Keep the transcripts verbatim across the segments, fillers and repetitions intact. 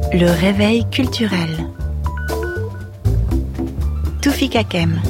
Le réveil culturel. Toufi Kakem.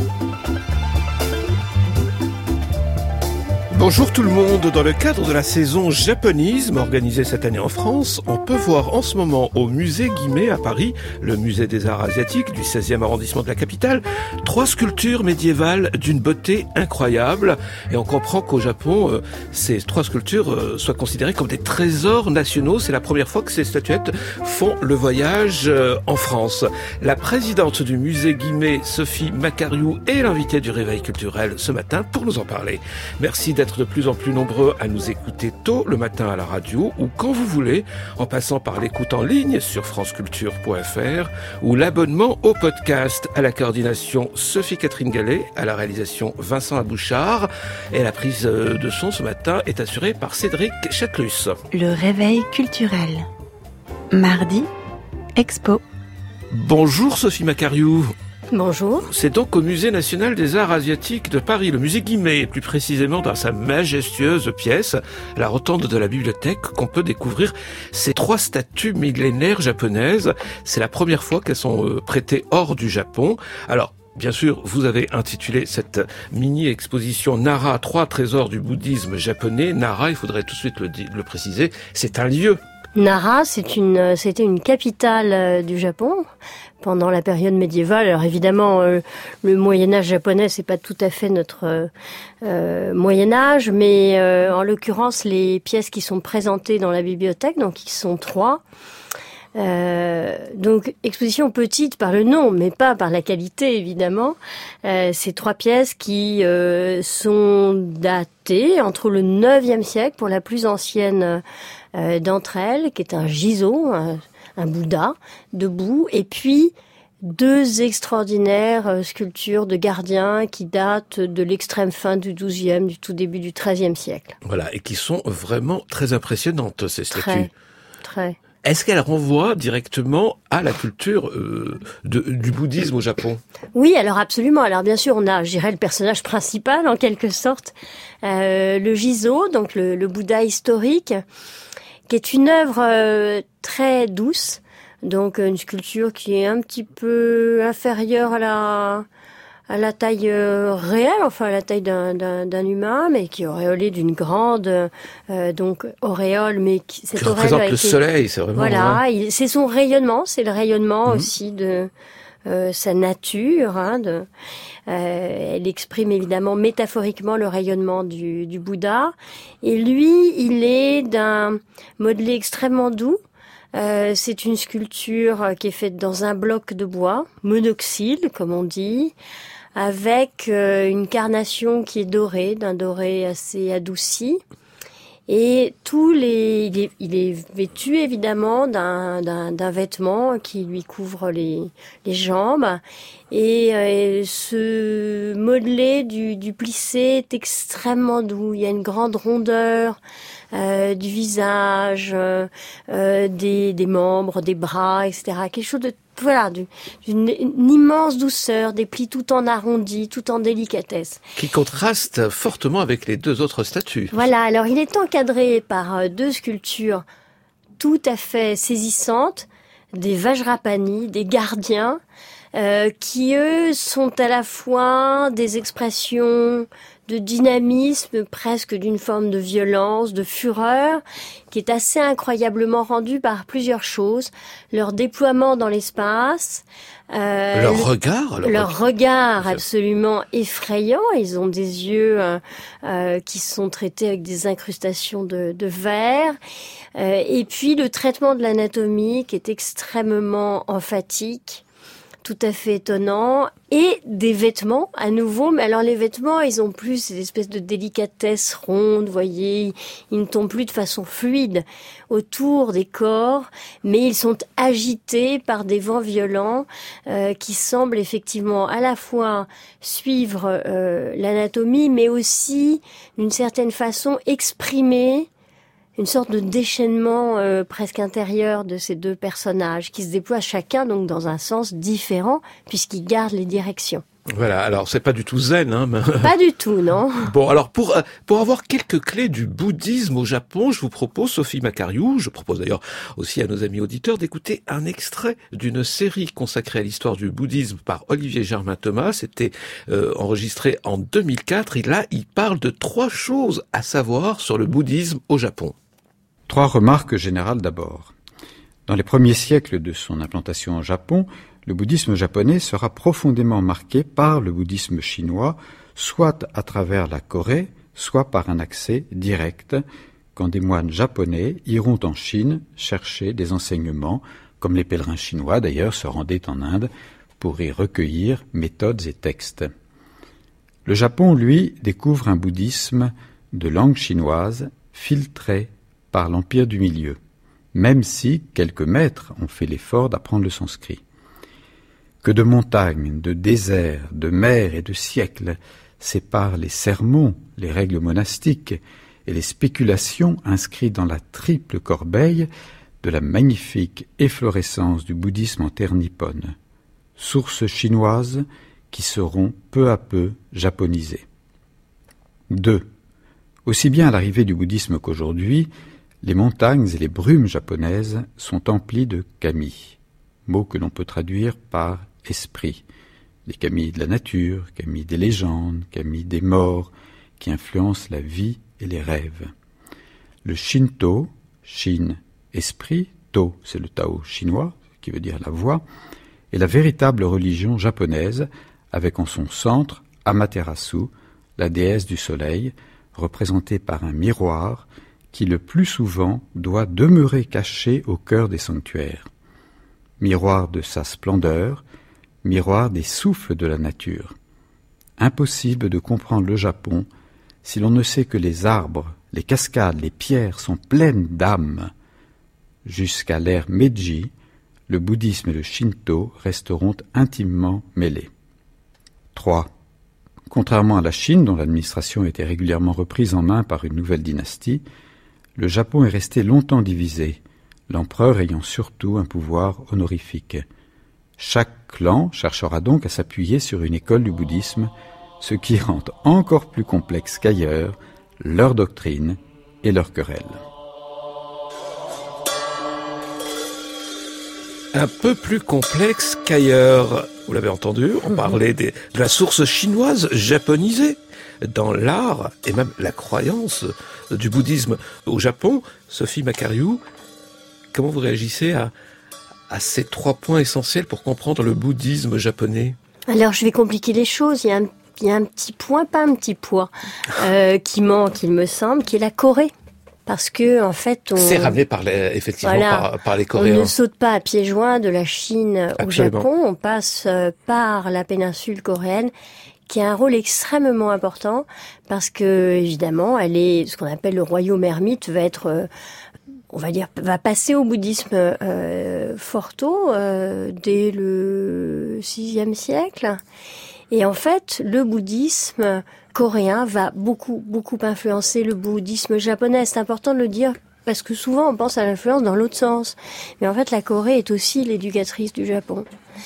Bonjour tout le monde. Dans le cadre de la saison Japonisme organisée cette année en France, on peut voir en ce moment au musée Guimet à Paris, le musée des arts asiatiques du seizième arrondissement de la capitale, trois sculptures médiévales d'une beauté incroyable. Et on comprend qu'au Japon, euh, ces trois sculptures euh, soient considérées comme des trésors nationaux. C'est la première fois que ces statuettes font le voyage euh, en France. La présidente du musée Guimet, Sophie Macariou, est l'invitée du réveil culturel ce matin pour nous en parler. Merci d'être de plus en plus nombreux à nous écouter tôt le matin à la radio ou quand vous voulez, en passant par l'écoute en ligne sur franceculture point f r ou l'abonnement au podcast. À la coordination Sophie-Catherine Gallet, à la réalisation Vincent Abouchard, et la prise de son ce matin est assurée par Cédric Chatelus. Le réveil culturel. Mardi, expo. Bonjour Sophie Macariou. Bonjour. C'est donc au Musée national des arts asiatiques de Paris, le musée Guimet, plus précisément dans sa majestueuse pièce, la rotonde de la bibliothèque, qu'on peut découvrir ces trois statues millénaires japonaises. C'est la première fois qu'elles sont euh, prêtées hors du Japon. Alors, bien sûr, vous avez intitulé cette mini-exposition Nara, trois trésors du bouddhisme japonais. Nara, il faudrait tout de suite le, le préciser, c'est un lieu. Nara, c'est une, c'était une capitale euh, du Japon pendant la période médiévale. Alors évidemment, euh, le Moyen-Âge japonais, c'est pas tout à fait notre euh, Moyen-Âge, mais euh, en l'occurrence, les pièces qui sont présentées dans la bibliothèque, donc ils sont trois. Euh, donc exposition petite par le nom, mais pas par la qualité évidemment. Euh, ces trois pièces qui euh, sont datées entre le neuvième siècle pour la plus ancienne euh, d'entre elles, qui est un jizo, un, un Bouddha debout, et puis deux extraordinaires sculptures de gardiens qui datent de l'extrême fin du douzième, du tout début du treizième siècle. Voilà, et qui sont vraiment très impressionnantes ces statues. Très, très. Est-ce qu'elle renvoie directement à la culture euh, de, du bouddhisme au Japon ? Oui, alors absolument. Alors bien sûr, on a, je dirais, le personnage principal en quelque sorte, euh, le Jizo, donc le, le Bouddha historique, qui est une œuvre euh, très douce, donc une sculpture qui est un petit peu inférieure à la à la taille euh, réelle, enfin à la taille d'un, d'un, d'un humain, mais qui est auréolée d'une grande euh, donc auréole, mais qui, cette qui représente été, le soleil, c'est vraiment... Voilà, Hein. il, c'est son rayonnement, c'est le rayonnement mmh. aussi de euh, sa nature. Hein, de, euh, elle exprime évidemment métaphoriquement le rayonnement du, du Bouddha. Et lui, il est d'un modelé extrêmement doux. Euh, c'est une sculpture qui est faite dans un bloc de bois, monoxyle, comme on dit, avec euh, une carnation qui est dorée, d'un doré assez adouci. Et tous les, il est, il est vêtu évidemment d'un, d'un, d'un vêtement qui lui couvre les, les jambes. Et euh, ce modelé du, du plissé est extrêmement doux. Il y a une grande rondeur euh, du visage, euh, des, des membres, des bras, et cetera. Quelque chose de Voilà, d'une, d'une une immense douceur, des plis tout en arrondi, tout en délicatesse. Qui contraste fortement avec les deux autres statues. Voilà, alors il est encadré par deux sculptures tout à fait saisissantes, des Vajrapani, des gardiens, euh, qui eux sont à la fois des expressions de dynamisme, presque d'une forme de violence, de fureur, qui est assez incroyablement rendu par plusieurs choses. Leur déploiement dans l'espace, euh, leur regard, leur, leur regard absolument effrayant. Ils ont des yeux euh, euh, qui sont traités avec des incrustations de, de verre. Euh, et puis le traitement de l'anatomie qui est extrêmement emphatique, tout à fait étonnant, et des vêtements à nouveau, mais alors les vêtements, ils ont plus cette espèce de délicatesse ronde, vous voyez, ils ne tombent plus de façon fluide autour des corps, mais ils sont agités par des vents violents euh, qui semblent effectivement à la fois suivre euh, l'anatomie, mais aussi d'une certaine façon exprimer une sorte de déchaînement euh, presque intérieur de ces deux personnages qui se déploient chacun donc dans un sens différent puisqu'ils gardent les directions. Voilà, alors c'est pas du tout zen, hein. Mais... Pas du tout, non. Bon, alors pour pour avoir quelques clés du bouddhisme au Japon, je vous propose, Sophie Macariou, je propose d'ailleurs aussi à nos amis auditeurs d'écouter un extrait d'une série consacrée à l'histoire du bouddhisme par Olivier Germain-Thomas. C'était euh, enregistré en deux mille quatre. Et là, il parle de trois choses à savoir sur le bouddhisme au Japon. Trois remarques générales d'abord. Dans les premiers siècles de son implantation au Japon, le bouddhisme japonais sera profondément marqué par le bouddhisme chinois, soit à travers la Corée, soit par un accès direct, quand des moines japonais iront en Chine chercher des enseignements, comme les pèlerins chinois d'ailleurs se rendaient en Inde pour y recueillir méthodes et textes. Le Japon, lui, découvre un bouddhisme de langue chinoise filtré par l'Empire du Milieu, même si quelques maîtres ont fait l'effort d'apprendre le sanskrit. Que de montagnes, de déserts, de mers et de siècles séparent les sermons, les règles monastiques et les spéculations inscrites dans la triple corbeille de la magnifique efflorescence du bouddhisme en terre nippone, sources chinoises qui seront peu à peu japonisées. deux. Aussi bien à l'arrivée du bouddhisme qu'aujourd'hui, les montagnes et les brumes japonaises sont emplies de kami, mot que l'on peut traduire par esprit, les kami de la nature, kami des légendes, kami des morts, qui influencent la vie et les rêves. Le Shinto, Shin, esprit, To, c'est le Tao chinois, qui veut dire la voix, est la véritable religion japonaise, avec en son centre Amaterasu, la déesse du soleil, représentée par un miroir, qui le plus souvent doit demeurer caché au cœur des sanctuaires. Miroir de sa splendeur, miroir des souffles de la nature. Impossible de comprendre le Japon si l'on ne sait que les arbres, les cascades, les pierres sont pleines d'âme. Jusqu'à l'ère Meiji, le bouddhisme et le Shinto resteront intimement mêlés. trois. Contrairement à la Chine, dont l'administration était régulièrement reprise en main par une nouvelle dynastie, le Japon est resté longtemps divisé, l'empereur ayant surtout un pouvoir honorifique. Chaque clan cherchera donc à s'appuyer sur une école du bouddhisme, ce qui rend encore plus complexe qu'ailleurs leur doctrine et leurs querelles. Un peu plus complexe qu'ailleurs. Vous l'avez entendu, on parlait des, de la source chinoise japonisée dans l'art et même la croyance du bouddhisme au Japon. Sophie Macariou, comment vous réagissez à, à ces trois points essentiels pour comprendre le bouddhisme japonais? Alors, je vais compliquer les choses. Il y a un, il y a un petit point, pas un petit point, euh, qui manque, il me semble, qui est la Corée. Parce que, en fait, on... C'est ramené par les, effectivement, voilà, par, par les Coréens. On ne saute pas à pieds joints de la Chine au Absolument. Japon. On passe par la péninsule coréenne, qui a un rôle extrêmement important, parce que, évidemment, elle est, ce qu'on appelle le royaume ermite, va être, euh, on va dire, va passer au bouddhisme euh, fort tôt, euh, dès le sixième siècle. Et en fait, le bouddhisme coréen va beaucoup, beaucoup influencer le bouddhisme japonais. C'est important de le dire parce que souvent on pense à l'influence dans l'autre sens. Mais en fait, la Corée est aussi l'éducatrice du Japon.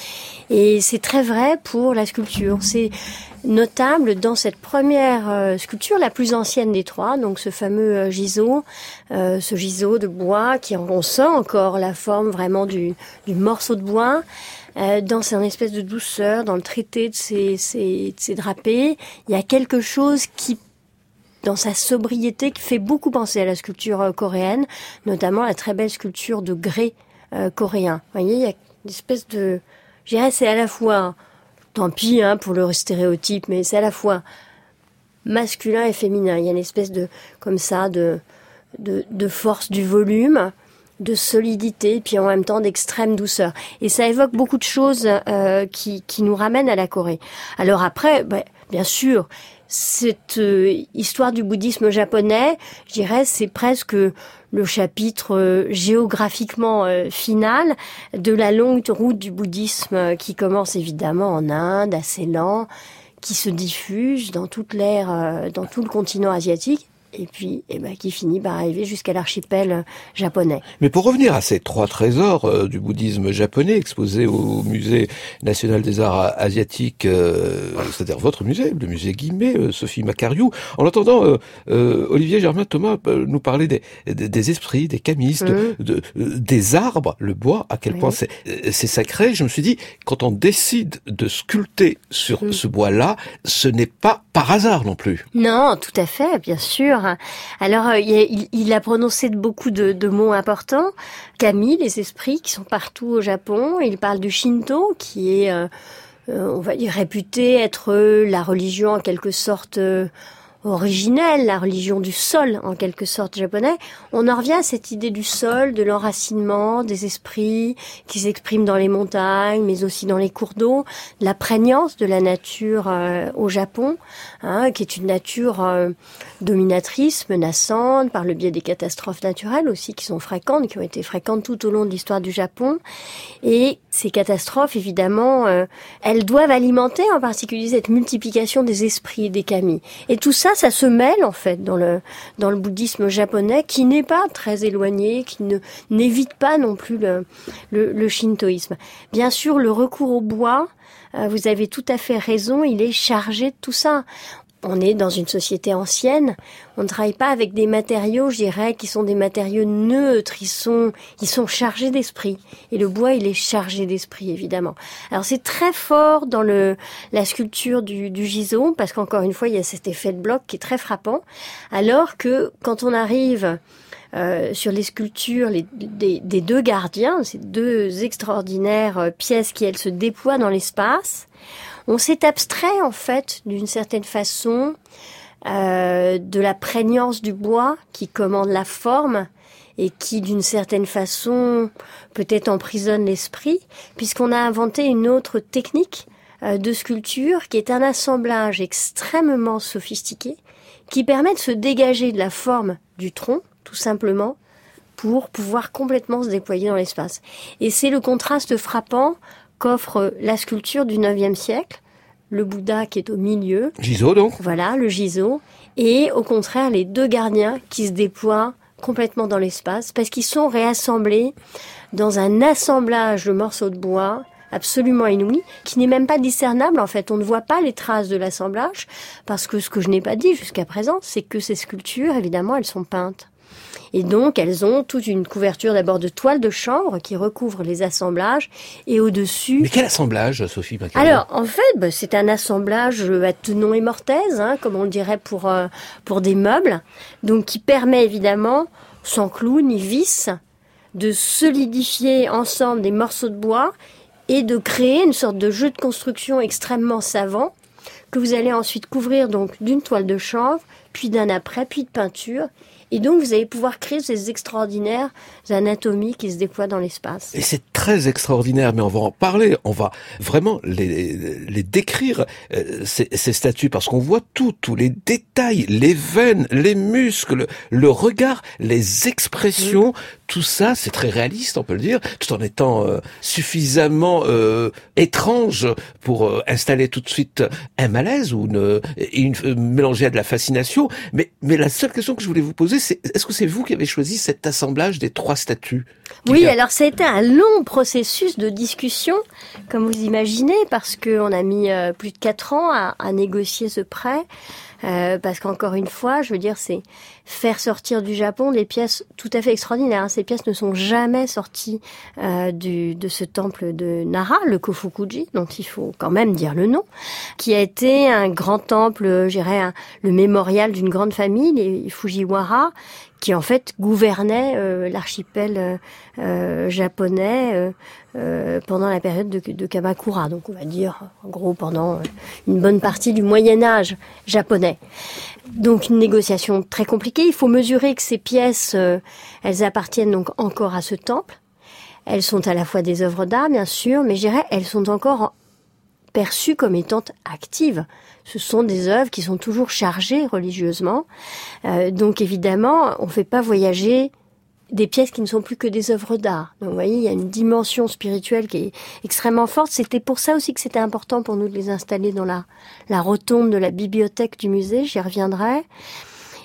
Et c'est très vrai pour la sculpture. C'est notable dans cette première euh, sculpture, la plus ancienne des trois, donc ce fameux euh, giseau, euh, ce giseau de bois qui on sent encore la forme vraiment du, du morceau de bois. Euh, dans une espèce de douceur, dans le traité de ces, ces, de ces drapés, il y a quelque chose qui, dans sa sobriété, qui fait beaucoup penser à la sculpture euh, coréenne, notamment la très belle sculpture de grès euh, coréen. Vous voyez, il y a une espèce de... Je dirais, c'est à la fois, tant pis hein, pour le stéréotype, mais c'est à la fois masculin et féminin. Il y a une espèce de, comme ça, de, de, de force du volume, de solidité, puis en même temps d'extrême douceur. Et ça évoque beaucoup de choses euh, qui, qui nous ramènent à la Corée. Alors après, bah, bien sûr, cette euh, histoire du bouddhisme japonais, je dirais, c'est presque le chapitre euh, géographiquement euh, final de la longue route du bouddhisme euh, qui commence évidemment en Inde, assez lent, qui se diffuse dans toute l'ère, euh, dans tout le continent asiatique, et puis eh ben, qui finit par arriver jusqu'à l'archipel japonais. Mais pour revenir à ces trois trésors euh, du bouddhisme japonais exposés au Musée national des arts asiatiques, euh, c'est-à-dire votre musée, le musée Guimet, euh, Sophie Macariou, en entendant euh, euh, Olivier Germain Thomas euh, nous parler des, des, des esprits, des kamistes, mmh. de, de, des arbres, le bois, à quel oui. point c'est, c'est sacré, je me suis dit, quand on décide de sculpter sur mmh. ce bois-là, ce n'est pas par hasard non plus. Non, tout à fait, bien sûr. Alors, euh, il, il a prononcé beaucoup de, de mots importants. Kami, les esprits qui sont partout au Japon. Il parle du Shinto, qui est, euh, euh, on va dire, réputé être la religion en quelque sorte euh, originelle, la religion du sol en quelque sorte japonais. On en revient à cette idée du sol, de l'enracinement, des esprits qui s'expriment dans les montagnes, mais aussi dans les cours d'eau, de la prégnance de la nature euh, au Japon, hein, qui est une nature euh, dominatrice, menaçante, par le biais des catastrophes naturelles aussi qui sont fréquentes, qui ont été fréquentes tout au long de l'histoire du Japon. Et ces catastrophes, évidemment, euh, elles doivent alimenter en particulier cette multiplication des esprits, des kami. Et tout ça, ça se mêle en fait dans le dans le bouddhisme japonais, qui n'est pas très éloigné, qui ne n'évite pas non plus le le, le shintoïsme. Bien sûr, le recours au bois, euh, vous avez tout à fait raison, il est chargé de tout ça. On est dans une société ancienne, on ne travaille pas avec des matériaux, je dirais, qui sont des matériaux neutres, ils sont, ils sont chargés d'esprit. Et le bois, il est chargé d'esprit, évidemment. Alors c'est très fort dans le la sculpture du, du Jizo, parce qu'encore une fois, il y a cet effet de bloc qui est très frappant, alors que quand on arrive Euh, sur les sculptures les, des, des deux gardiens, ces deux extraordinaires euh, pièces qui, elles, se déploient dans l'espace, on s'est abstrait, en fait, d'une certaine façon, euh, de la prégnance du bois qui commande la forme et qui, d'une certaine façon, peut-être emprisonne l'esprit, puisqu'on a inventé une autre technique euh, de sculpture qui est un assemblage extrêmement sophistiqué qui permet de se dégager de la forme du tronc, tout simplement, pour pouvoir complètement se déployer dans l'espace. Et c'est le contraste frappant qu'offre la sculpture du neuvième siècle, le Bouddha qui est au milieu. Jizo, donc. Voilà, le Jizo. Et au contraire, les deux gardiens qui se déploient complètement dans l'espace, parce qu'ils sont réassemblés dans un assemblage de morceaux de bois absolument inouï, qui n'est même pas discernable. En fait, on ne voit pas les traces de l'assemblage, parce que ce que je n'ai pas dit jusqu'à présent, c'est que ces sculptures, évidemment, elles sont peintes. Et donc, elles ont toute une couverture d'abord de toile de chanvre qui recouvre les assemblages, et au-dessus... Mais quel assemblage, Sophie Macariou ? Alors, en fait, bah, c'est un assemblage à tenon et mortaise, hein, comme on le dirait pour euh, pour des meubles, donc qui permet évidemment, sans clous ni vis, de solidifier ensemble des morceaux de bois et de créer une sorte de jeu de construction extrêmement savant que vous allez ensuite couvrir donc d'une toile de chanvre, puis d'un apprêt, puis de peinture. Et donc, vous allez pouvoir créer ces extraordinaires anatomies qui se déploient dans l'espace. Et c'est très extraordinaire, mais on va en parler. On va vraiment les, les décrire, euh, ces, ces statues, parce qu'on voit tout, tous les détails, les veines, les muscles, le regard, les expressions. Mmh. Tout ça, c'est très réaliste, on peut le dire, tout en étant euh, suffisamment euh, étrange pour euh, installer tout de suite un malaise ou une, une, une mélanger à de la fascination. Mais, mais la seule question que je voulais vous poser, c'est est-ce que c'est vous qui avez choisi cet assemblage des trois statues ? Oui, alors ça a été un long processus de discussion, comme vous imaginez, parce qu'on a mis euh, plus de quatre ans à, à négocier ce prêt. Euh, parce qu'encore une fois, je veux dire, c'est faire sortir du Japon des pièces tout à fait extraordinaires. Ces pièces ne sont jamais sorties euh, du, de ce temple de Nara, le Kofukuji, dont il faut quand même dire le nom, qui a été un grand temple, je dirais, un, le mémorial d'une grande famille, les Fujiwara, qui en fait gouvernait euh, l'archipel euh, euh, japonais euh, euh, pendant la période de, de Kamakura. Donc on va dire, en gros, pendant une bonne partie du Moyen-Âge japonais. Donc une négociation très compliquée. Il faut mesurer que ces pièces, euh, elles appartiennent donc encore à ce temple. Elles sont à la fois des œuvres d'art, bien sûr, mais je dirais, elles sont encore perçues comme étant actives. Ce sont des œuvres qui sont toujours chargées religieusement. Euh, donc évidemment, on ne fait pas voyager des pièces qui ne sont plus que des œuvres d'art. Donc vous voyez, il y a une dimension spirituelle qui est extrêmement forte. C'était pour ça aussi que c'était important pour nous de les installer dans la, la rotonde de la bibliothèque du musée. J'y reviendrai.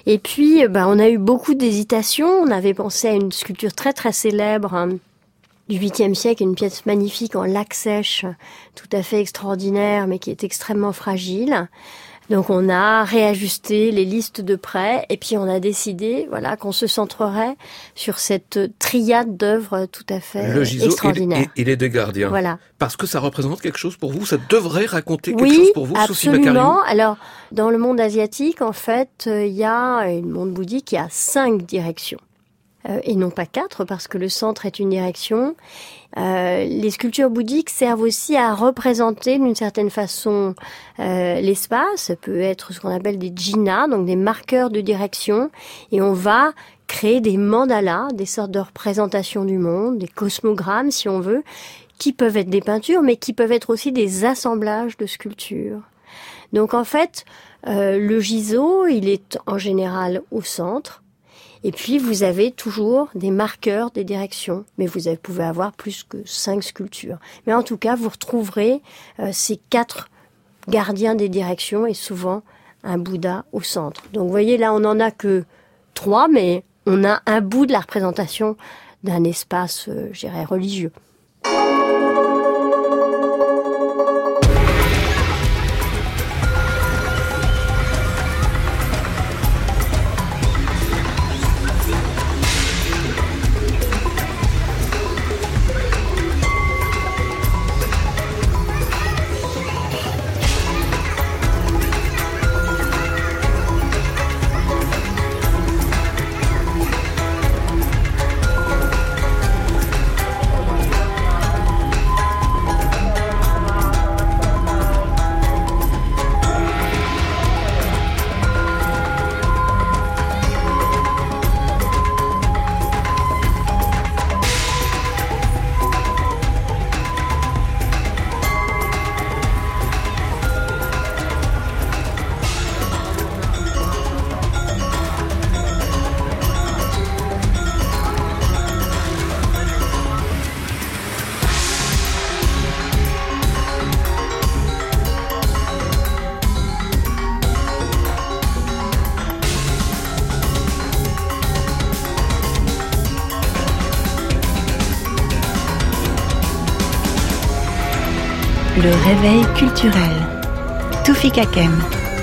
Et puis, ben, on a eu beaucoup d'hésitations. On avait pensé à une sculpture très très célèbre hein, du huitième siècle, une pièce magnifique en laque sèche, tout à fait extraordinaire, mais qui est extrêmement fragile. Donc on a réajusté les listes de prêts et puis on a décidé voilà qu'on se centrerait sur cette triade d'œuvres tout à fait le Giso extraordinaire. Et, et les deux gardiens. Voilà. Parce que ça représente quelque chose pour vous, ça devrait raconter quelque oui, chose pour vous, Sophie Macariou. Oui, absolument. Alors dans le monde asiatique, en fait, il y a le monde bouddhique, il y a cinq directions. Euh, et non pas quatre, parce que le centre est une direction. Euh, les sculptures bouddhiques servent aussi à représenter d'une certaine façon euh, l'espace. Ça peut être ce qu'on appelle des jhana, donc des marqueurs de direction. Et on va créer des mandalas, des sortes de représentations du monde, des cosmogrammes si on veut, qui peuvent être des peintures, mais qui peuvent être aussi des assemblages de sculptures. Donc en fait, euh, le Giso, il est en général au centre. Et puis, vous avez toujours des marqueurs, des directions. Mais vous pouvez avoir plus que cinq sculptures. Mais en tout cas, vous retrouverez euh, ces quatre gardiens des directions et souvent un Bouddha au centre. Donc, vous voyez, là, on n'en a que trois, mais on a un bout de la représentation d'un espace, euh, je dirais, religieux. Le réveil culturel. Tufik Kakem.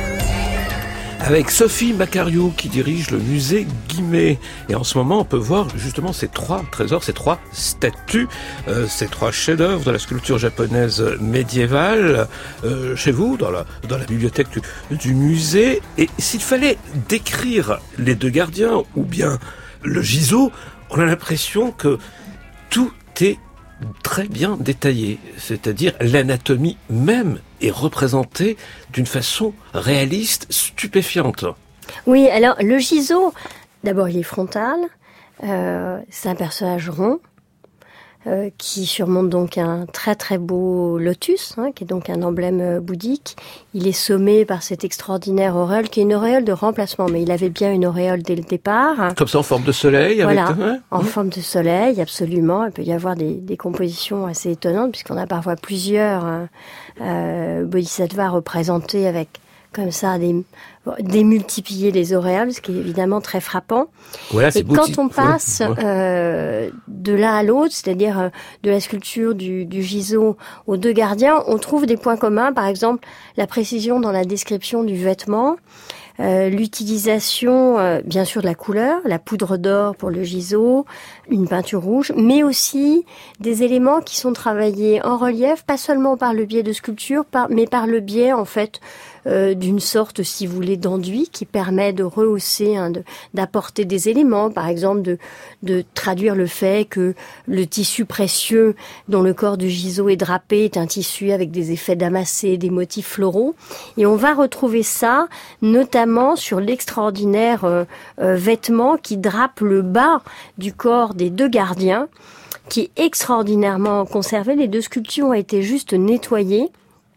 Avec Sophie Macariou qui dirige le musée Guimet. Et en ce moment, on peut voir justement ces trois trésors, ces trois statues, euh, ces trois chefs-d'œuvre de la sculpture japonaise médiévale euh, chez vous, dans la, dans la bibliothèque du, du musée. Et s'il fallait décrire les deux gardiens ou bien le Giso, on a l'impression que tout est très bien détaillé, c'est-à-dire l'anatomie même est représentée d'une façon réaliste, stupéfiante. Oui, alors le Giso, d'abord il est frontal, euh, c'est un personnage rond, euh, qui surmonte donc un très très beau lotus, hein, qui est donc un emblème euh, bouddhique. Il est sommé par cette extraordinaire auréole, qui est une auréole de remplacement, mais il avait bien une auréole dès le départ. Comme ça en forme de soleil, voilà, avec... Ouais. en mmh. forme de soleil, absolument. Il peut y avoir des, des compositions assez étonnantes, puisqu'on a parfois plusieurs hein, euh, bodhisattvas représentés avec comme ça, des, démultiplier les auréoles, ce qui est évidemment très frappant. Voilà, c'est et beau, quand on passe ouais. euh, de l'un à l'autre, c'est-à-dire euh, de la sculpture du, du Giso aux deux gardiens, on trouve des points communs, par exemple la précision dans la description du vêtement, euh, l'utilisation euh, bien sûr de la couleur, la poudre d'or pour le Giso, une peinture rouge, mais aussi des éléments qui sont travaillés en relief, pas seulement par le biais de sculpture, par, mais par le biais en fait Euh, d'une sorte, si vous voulez, d'enduit qui permet de rehausser, hein, de, d'apporter des éléments, par exemple de, de traduire le fait que le tissu précieux dont le corps du Giso est drapé est un tissu avec des effets damassés, des motifs floraux. Et on va retrouver ça notamment sur l'extraordinaire euh, euh, vêtement qui drape le bas du corps des deux gardiens, qui est extraordinairement conservé. Les deux sculptures ont été juste nettoyées.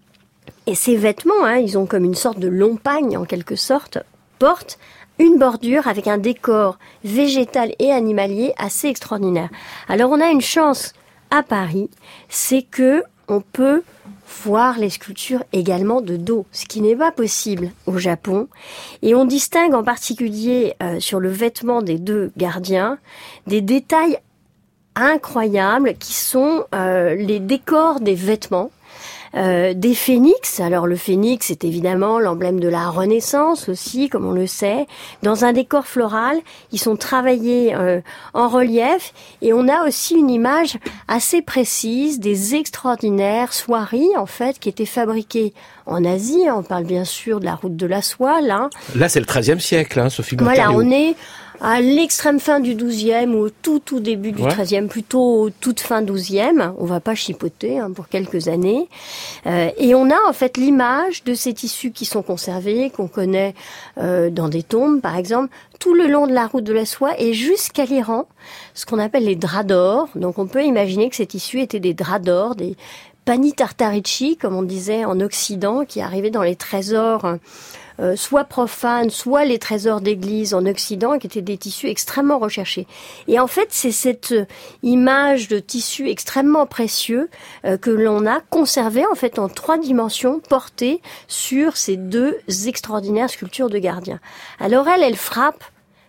Et ces vêtements, hein, ils ont comme une sorte de long pagne, en quelque sorte, portent une bordure avec un décor végétal et animalier assez extraordinaire. Alors on a une chance à Paris, c'est que on peut voir les sculptures également de dos, ce qui n'est pas possible au Japon. Et on distingue en particulier euh, sur le vêtement des deux gardiens des détails incroyables qui sont euh, les décors des vêtements. Euh, des phénix, alors le phénix est évidemment l'emblème de la Renaissance aussi, comme on le sait. Dans un décor floral, ils sont travaillés euh, en relief et on a aussi une image assez précise des extraordinaires soieries en fait qui étaient fabriquées en Asie. On parle bien sûr de la route de la soie là. Là c'est le treizième siècle, hein, Sophie Voilà, Macariou. on est à l'extrême fin du douzième ou au tout tout début du ouais. treizième, plutôt au toute fin douzième. On va pas chipoter hein, pour quelques années. Euh, et on a en fait l'image de ces tissus qui sont conservés, qu'on connaît euh, dans des tombes par exemple, tout le long de la route de la soie et jusqu'à l'Iran, ce qu'on appelle les draps d'or. Donc on peut imaginer que ces tissus étaient des draps d'or, des pani tartarici, comme on disait en Occident, qui arrivaient dans les trésors Euh, soit profanes, soit les trésors d'église en Occident, qui étaient des tissus extrêmement recherchés. Et en fait, c'est cette image de tissu extrêmement précieux euh, que l'on a conservé en fait en trois dimensions, portée sur ces deux extraordinaires sculptures de gardiens. Alors elle, elle frappe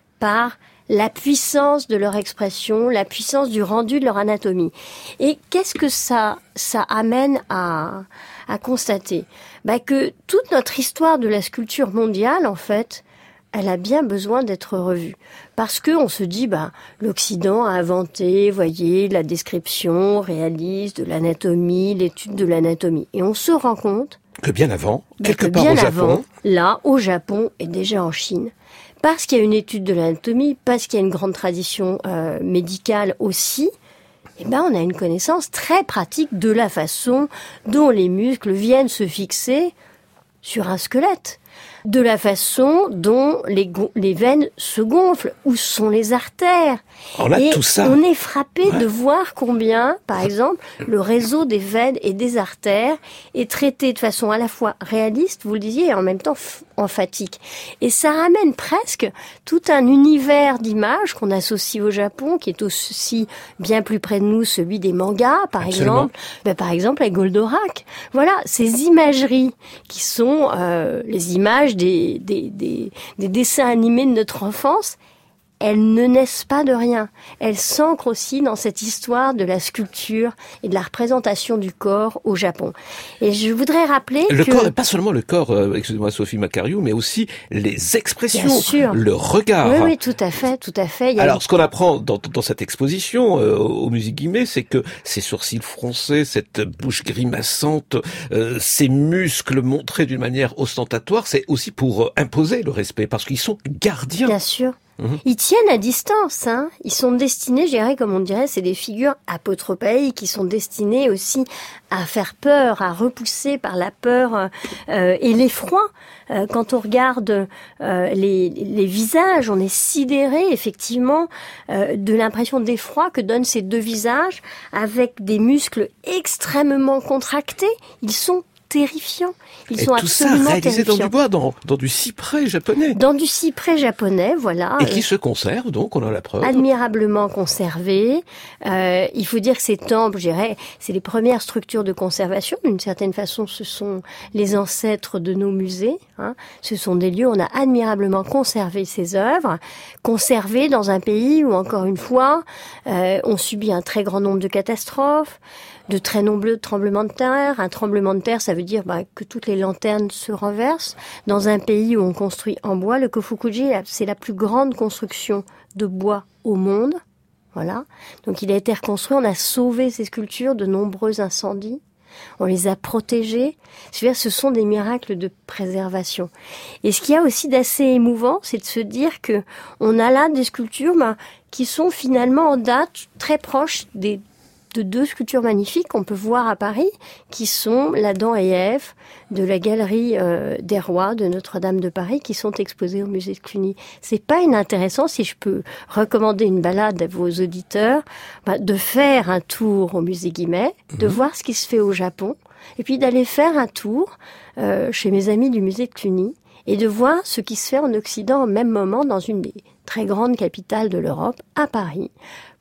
par la puissance de leur expression, la puissance du rendu de leur anatomie. Et qu'est-ce que ça, ça amène à, à constater? Bah, que toute notre histoire de la sculpture mondiale, en fait, elle a bien besoin d'être revue. Parce que on se dit, bah, l'Occident a inventé, voyez, la description réaliste de l'anatomie, l'étude de l'anatomie. Et on se rend compte que bien avant, quelque que part bien au Japon, avant, là, au Japon et déjà en Chine, parce qu'il y a une étude de l'anatomie, parce qu'il y a une grande tradition euh, médicale aussi, eh ben, on a une connaissance très pratique de la façon dont les muscles viennent se fixer sur un squelette, de la façon dont les, go- les veines se gonflent, où sont les artères. On a et tout ça. on est frappé Ouais. de voir combien, par exemple, le réseau des veines et des artères est traité de façon à la fois réaliste, vous le disiez, et en même temps f- emphatique. Et ça ramène presque tout un univers d'images qu'on associe au Japon, qui est aussi bien plus près de nous, celui des mangas, par Absolument. exemple. Ben, par exemple, avec Goldorak. Voilà, ces imageries qui sont euh, les images des, des, des, des dessins animés de notre enfance, elles ne naissent pas de rien. Elles s'ancrent aussi dans cette histoire de la sculpture et de la représentation du corps au Japon. Et je voudrais rappeler Le que... corps, et pas seulement le corps, euh, excusez-moi Sophie Macariou, mais aussi les expressions, Bien sûr. le regard. Oui, oui, tout à fait, tout à fait. Il y a Alors, ce qu'on apprend dans, dans cette exposition euh, au Musée Guimet, c'est que ces sourcils froncés, cette bouche grimaçante, euh, ces muscles montrés d'une manière ostentatoire, c'est aussi pour euh, imposer le respect, parce qu'ils sont gardiens. Bien sûr. Mhm. Ils tiennent à distance, hein. Ils sont destinés, je dirais, comme on dirait, c'est des figures apotropaiques qui sont destinées aussi à faire peur, à repousser par la peur euh, et l'effroi. Euh, quand on regarde euh, les, les visages, on est sidéré, effectivement, euh, de l'impression d'effroi que donnent ces deux visages avec des muscles extrêmement contractés. Ils sont terrifiants. Ils Et sont tout ça absolument réalisé dans terrifiants. du bois, dans, dans du cyprès japonais. Dans du cyprès japonais, voilà. Et qui se conserve, donc, on a la preuve. Admirablement conservé. Euh, il faut dire que ces temples, je dirais, c'est les premières structures de conservation. D'une certaine façon, ce sont les ancêtres de nos musées. Hein. Ce sont des lieux où on a admirablement conservé ces œuvres, conservées dans un pays où, encore une fois, euh, on subit un très grand nombre de catastrophes, de très nombreux tremblements de terre. Un tremblement de terre, ça veut dire bah, que toutes les lanternes se renversent. Dans un pays où on construit en bois, le Kofukuji, c'est la plus grande construction de bois au monde. Voilà. Donc il a été reconstruit, on a sauvé ces sculptures de nombreux incendies. On les a protégées. C'est-à-dire, ce sont des miracles de préservation. Et ce qu'il y a aussi d'assez émouvant, c'est de se dire que on a là des sculptures bah, qui sont finalement en date très proches des de deux sculptures magnifiques qu'on peut voir à Paris, qui sont l'Adam et Ève de la galerie euh, des Rois de Notre-Dame de Paris, qui sont exposées au musée de Cluny. C'est pas inintéressant, si je peux recommander une balade à vos auditeurs, bah, de faire un tour au musée Guimet, de mmh. voir ce qui se fait au Japon, et puis d'aller faire un tour euh, chez mes amis du musée de Cluny, et de voir ce qui se fait en Occident au même moment dans une des très grandes capitales de l'Europe, à Paris,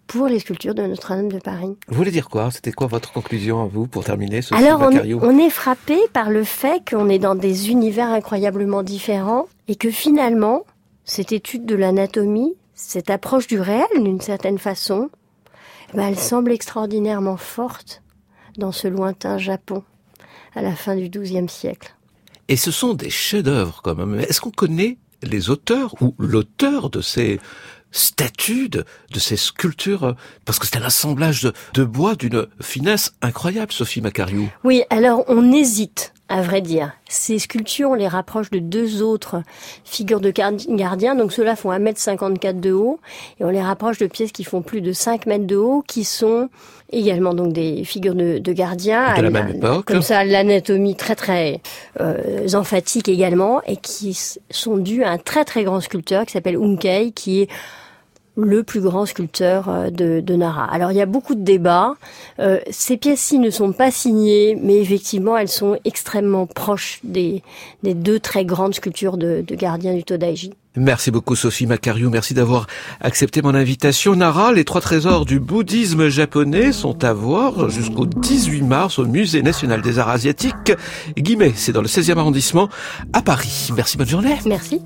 pour les sculptures de Notre-Dame de Paris. Vous voulez dire quoi? C'était quoi votre conclusion à vous pour terminer, Sophie Alors, on, Macariou? on est frappé par le fait qu'on est dans des univers incroyablement différents et que finalement, cette étude de l'anatomie, cette approche du réel d'une certaine façon, ben, elle semble extraordinairement forte dans ce lointain Japon à la fin du douzième siècle. Et ce sont des chefs-d'œuvre quand même. Est-ce qu'on connaît les auteurs ou l'auteur de ces statues, de, de ces sculptures? Parce que c'est un assemblage de, de bois d'une finesse incroyable, Sophie Macariou. Oui, alors on hésite, à vrai dire. Ces sculptures, on les rapproche de deux autres figures de gardiens. Donc ceux-là font un mètre cinquante-quatre de haut. Et on les rapproche de pièces qui font plus de cinq mètres de haut, qui sont également donc des figures de, de gardiens. De la même époque. Comme ça, l'anatomie très très euh, emphatique également. Et qui sont dues à un très très grand sculpteur qui s'appelle Unkei, qui est le plus grand sculpteur de, de Nara. Alors il y a beaucoup de débats. Euh, ces pièces-ci ne sont pas signées, mais effectivement elles sont extrêmement proches des, des deux très grandes sculptures de, de gardiens du Todaiji. Merci beaucoup Sophie Macariou, merci d'avoir accepté mon invitation. Nara, les trois trésors du bouddhisme japonais sont à voir jusqu'au dix-huit mars au Musée national des arts asiatiques. Guimet, c'est dans le seizième arrondissement à Paris. Merci, bonne journée. Merci.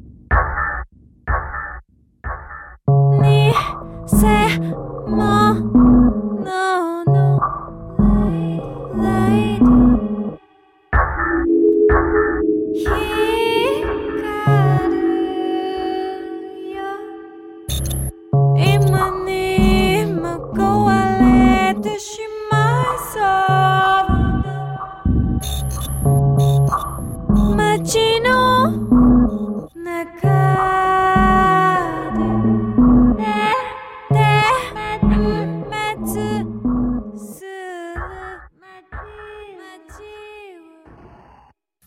C'est moi.